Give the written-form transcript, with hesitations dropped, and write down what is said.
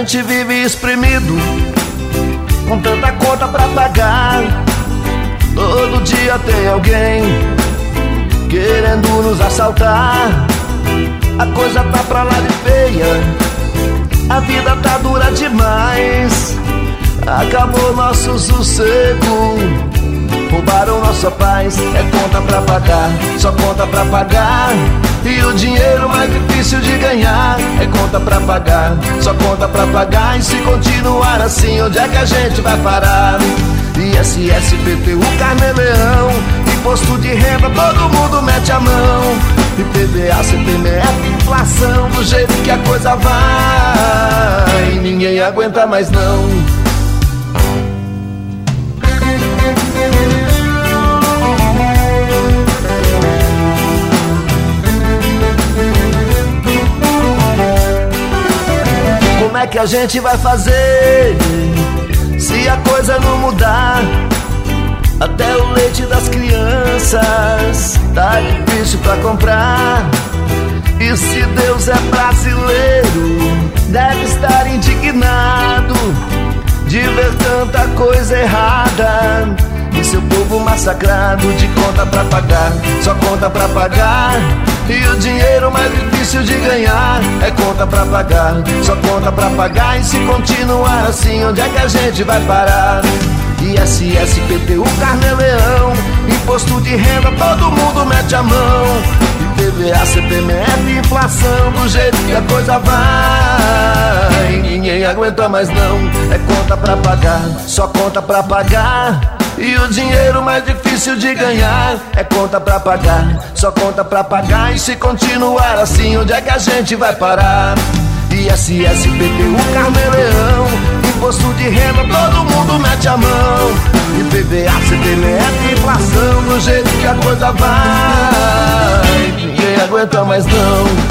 gente vive espremido, com tanta conta pra pagar. Todo dia tem alguém querendo nos assaltar. A coisa tá pra lá de feia, a vida tá dura demais. Acabou nosso sossego, roubaram nossa paz. É conta pra pagar, só conta pra pagar. E o dinheiro mais difícil de ganhar. É conta pra pagar, só conta pra pagar. E se continuar assim, onde é que a gente vai parar? ISS, IPTU, Carnê-Leão, imposto de renda, todo mundo mete a mão. IPVA, CPMF, inflação, do jeito que a coisa vai, ninguém aguenta mais não. Como é que a gente vai fazer se a coisa não mudar? Até o leite das crianças tá difícil pra comprar. E se Deus é brasileiro, deve estar indignado de ver tanta coisa errada e seu povo massacrado. De conta pra pagar, só conta pra pagar. E o dinheiro mais difícil de ganhar. É conta pra pagar, só conta pra pagar. E se continuar assim, onde é que a gente vai parar? ISS, IPTU, Carnê-Leão, imposto de renda, todo mundo mete a mão. IPVA, CPMF, inflação, do jeito que a coisa vai, ninguém aguenta mais não. É conta pra pagar, só conta pra pagar. E o dinheiro mais difícil de ganhar. É conta pra pagar, só conta pra pagar. E se continuar assim, onde é que a gente vai parar? ISS, IPTU, Carnê-Leão, imposto de renda, todo mundo mete a mão. IPVA, CPMF, inflação, do jeito que a coisa vai, ninguém aguenta mais não.